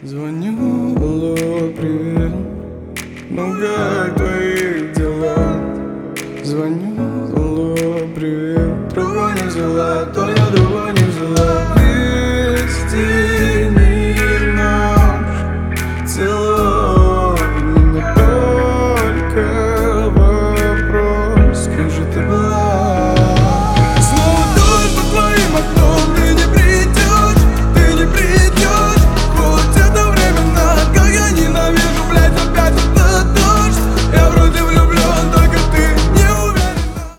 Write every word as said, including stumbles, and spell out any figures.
Звоню, алло, привет. Ну как твои дела? Звоню, алло, привет. Трубку не взяла, то